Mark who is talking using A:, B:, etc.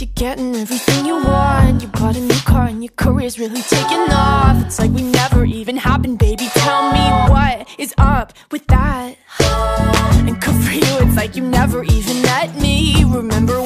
A: You're getting everything you want. You bought a new car and your career's really taking off. It's like we never even happened, baby. Tell me what is up with that. And good for you, it's like you never even met me. Remember